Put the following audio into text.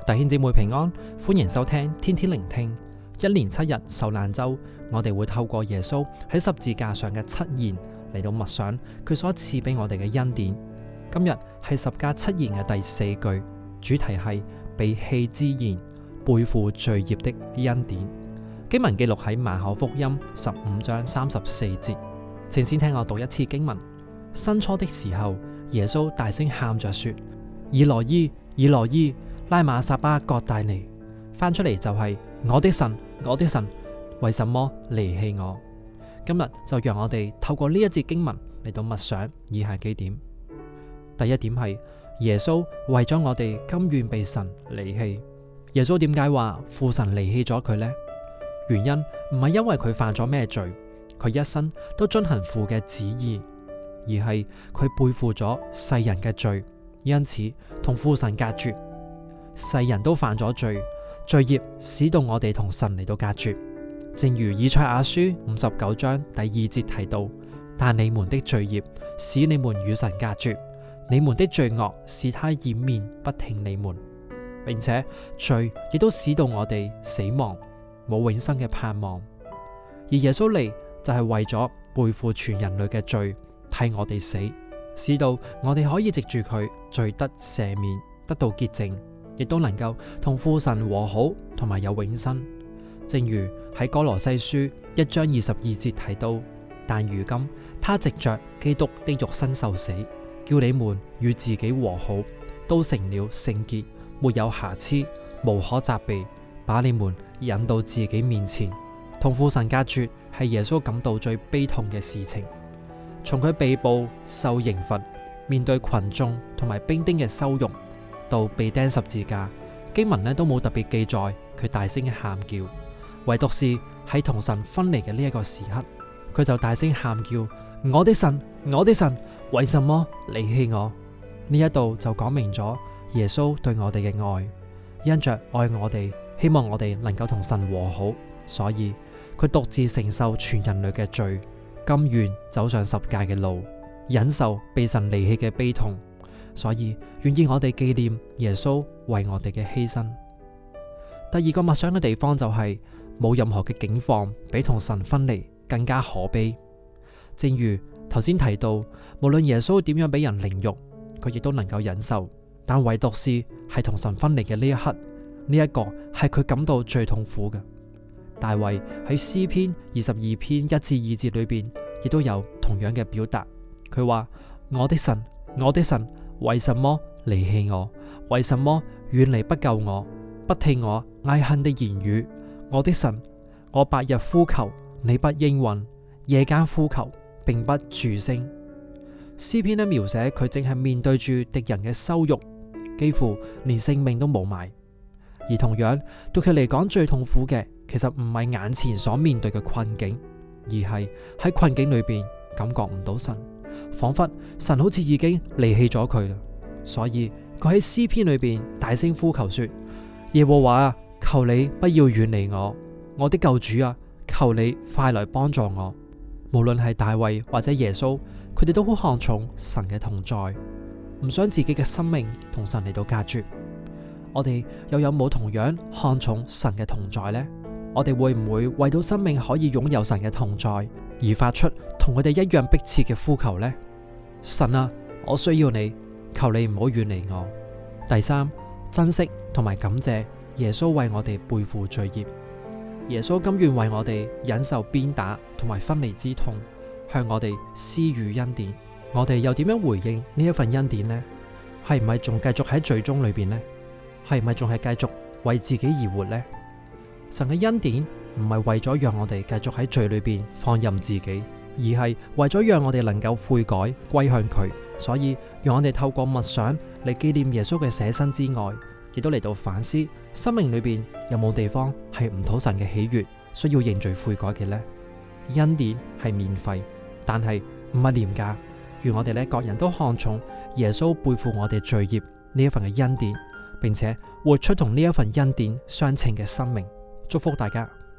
弟兄姊妹平安，歡迎收聽天天靈聽。一連7日受難週，我哋會透過耶穌喺十字架上嘅七言嚟到默想佢所賜俾我哋嘅恩典。今日係十架七言嘅第4句，主題係被棄之言，背負罪孽的恩典。經文記錄喺馬可福音15章34節。請先聽我讀一次經文。申初的時候，耶穌大聲喊着說：以羅伊，以羅伊，拉馬撒巴各大尼。翻出嚟就係我的神，我的神，為什麼離棄我？今日就讓我哋透過呢一節經文嚟到默想以下幾點。第一點係耶穌為咗我哋甘願被神離棄。耶穌點解話父神離棄咗佢呢？原因唔係因為佢犯咗咩罪，佢一生都遵行父嘅旨意，而係佢背負咗世人嘅罪，因此同父神隔絕。世人都犯咗罪，罪孽使到我哋同神嚟到隔絕。正如以賽亞書59章第2節提到：但你們的罪孽使你們與神隔絕，你們的罪惡使他掩面不聽你們，並且罪亦都使到我哋死亡，冇永生嘅盼望。而耶穌嚟就係為咗背負全人類嘅罪，替我哋死，使到我哋可以藉住佢罪得赦免，得到潔淨，亦都能夠同父神和好，同埋有永生。正如喺哥羅西書1章22節提到：但如今他藉着基督的肉身受死，叫你們與自己和好，都成了聖潔，沒有瑕疵，無可責備，把你們引到自己面前。同父神隔絕係耶穌感到最悲痛嘅事情。從佢被捕、受刑罰、面對群眾同埋兵丁嘅羞辱，到被釘十字架，經文都冇特別記載佢大聲喊叫，唯獨是喺同神分離嘅呢一個時刻，佢就大聲喊叫：我的神，我的神，為什麼離棄我？呢一度就講明咗耶穌對我哋嘅愛，因着愛我哋，希望我哋能夠同神和好，所以佢獨自承受全人類嘅罪，甘願走上十架嘅路，忍受被神離棄嘅悲痛，所以願意我哋紀念耶穌為我哋嘅犧牲。第二個默想嘅地方就係冇任何嘅境況比同神分離更加可悲。正如頭先提到，無論耶穌點樣俾人凌辱，佢亦都能夠忍受，但唯獨是係同神分離嘅呢一刻，呢一個係佢感到最痛苦嘅。大衛喺詩篇22篇1至2節裏邊亦都有同樣嘅表達。佢話：我的神，我的神，為什麼離棄我？為什麼遠離不救我？不聽我哀恨的言語。我的神，我白日呼求，你不應允；夜間呼求，並不住聲。詩篇描寫佢正係面對住敵人嘅羞辱，幾乎連性命都冇埋。而同樣對佢嚟講最痛苦嘅，其實唔係眼前所面對嘅困境，而係喺困境裏邊感覺唔到神，仿佛神好似已經離棄咗佢啦。所以佢喺詩篇裏邊大聲呼求說：耶和華啊，求你不要遠離我，我的救主啊，求你快來幫助我。無論係大衛或者耶穌，佢哋都好看重神嘅同在，唔想自己嘅生命同神嚟到隔絕。我哋又有冇同樣看重神嘅同在呢？我哋會唔會為到生命可以擁有神嘅同在而發出同佢哋一樣迫切嘅呼求呢？神啊，我需要你，求你唔好遠離我。第三，珍惜同埋感謝耶穌為我哋背負罪孽。耶穌甘願為我哋忍受鞭打同埋分離之痛，向我哋施予恩典。我哋又點樣回應呢一份恩典呢？係唔係仲繼續喺罪中裏邊呢？係咪仲係繼續為自己而活呢？神嘅恩典唔係為咗讓我哋繼續喺罪裏邊放任自己，而係為咗讓我哋能夠悔改歸向佢。所以讓我哋透過默想嚟紀念耶穌嘅捨身之愛，亦都嚟到反思生命裏邊有冇地方係唔討神嘅喜悅，需要認罪悔改嘅呢？恩典係免費，但係唔係廉價。願我哋各人都看重耶穌背負我哋罪孽呢一份嘅恩典，並且活出同呢一份恩典相稱嘅生命。祝福大家。